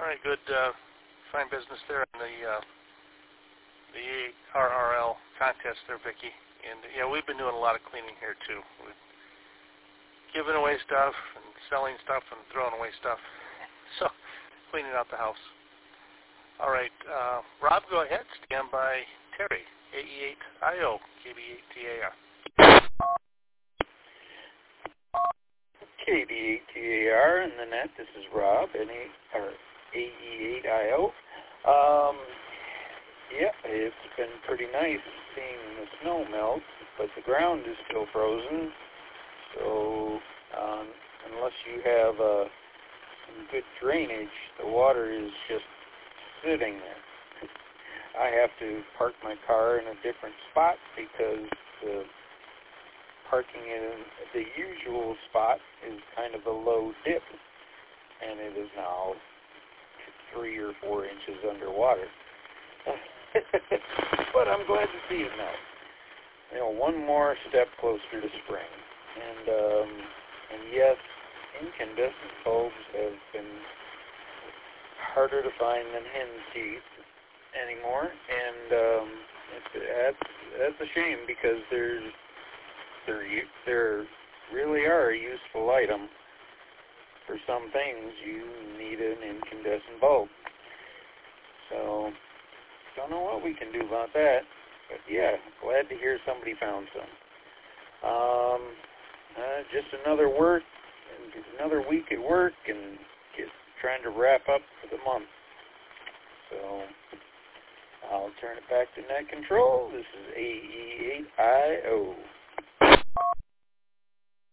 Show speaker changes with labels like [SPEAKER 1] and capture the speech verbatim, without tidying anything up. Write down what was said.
[SPEAKER 1] All right, good, uh, fine business there on the uh, the R R L contest there, Vicki. And yeah, we've been doing a lot of cleaning here too. We've given away stuff and selling stuff and throwing away stuff. So cleaning out the house. All right, uh, Rob, go ahead. Stand by Terry, A E eight I O, K B eight T A R.
[SPEAKER 2] K B eight T A R in the net. This is Rob, N A or A E eight I O. Um, yeah, it's been pretty nice seeing the snow melt, but the ground is still frozen. So um, unless you have uh, some good drainage, the water is just sitting there. I have to park my car in a different spot because the parking in the usual spot is kind of a low dip, and it is now three or four inches underwater. But I'm glad to see it now. You know, one more step closer to spring. And um, and yes, incandescent bulbs have been harder to find than hen's teeth anymore, and um, it's, that's that's a shame because there's They're, they're really are a useful item. For some things, you need an incandescent bulb. So, don't know what we can do about that. But yeah, glad to hear somebody found some. Um, uh, just another work, another week at work, and just trying to wrap up for the month. So, I'll turn it back to Net Control. This is A E eight I O.